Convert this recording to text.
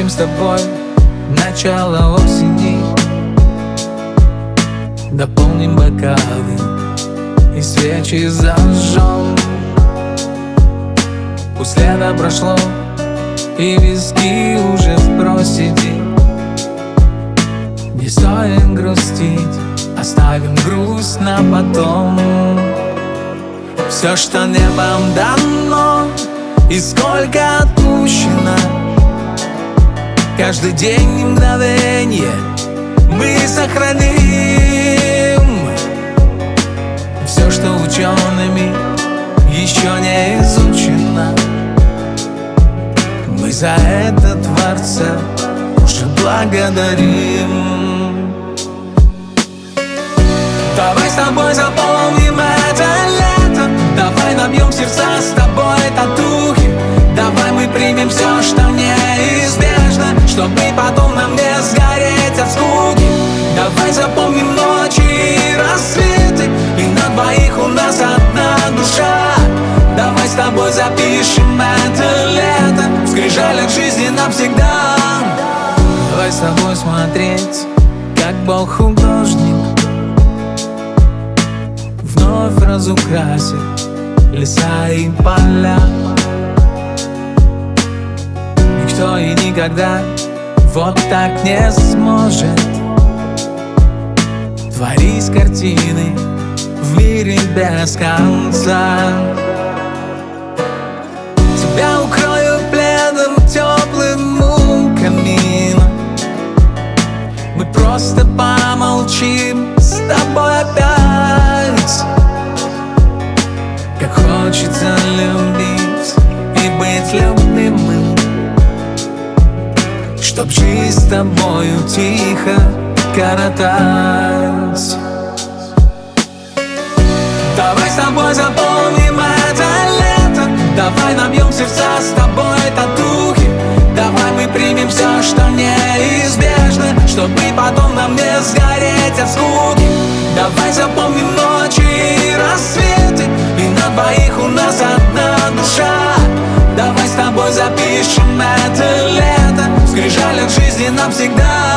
Встретим с тобой начало осени, дополним бокалы и свечи зажжем. Пусть лето прошло и виски уже в проседи, не стоит грустить, оставим грусть на потом. Все, что небом дано и сколько отпущено, каждый день и мгновенье мы сохраним. Все, что учеными еще не изучено, мы за это Творца уже благодарим. Давай с тобой запомним это лето, давай набьем сердца с тобой татухи, давай мы примем все, что неизбежно, чтоб мы потом нам не сгореть от скуки. Давай запомним ночи и рассветы, и на двоих у нас одна душа. Давай с тобой запишем это лето в скрижалях жизни навсегда. Давай с тобой смотреть, как Бог художник вновь разукрасит леса и поля. Никто и никогда вот так не сможет творить картины в мире без конца. Тебя укрою пледом теплым у камина, мы просто помолчим с тобой опять. Как хочется любить и быть любимым, чтоб жизнь с тобою тихо коротать. Давай с тобой запомним это лето, давай набьем сердца с тобой татухи, давай мы примем все, что неизбежно, чтоб мы потом нам не сгореть от скуки. Давай запомним ночи и рассветы, и на двоих у нас одна душа. Давай с тобой запишем это лето в скрижалях жизни навсегда.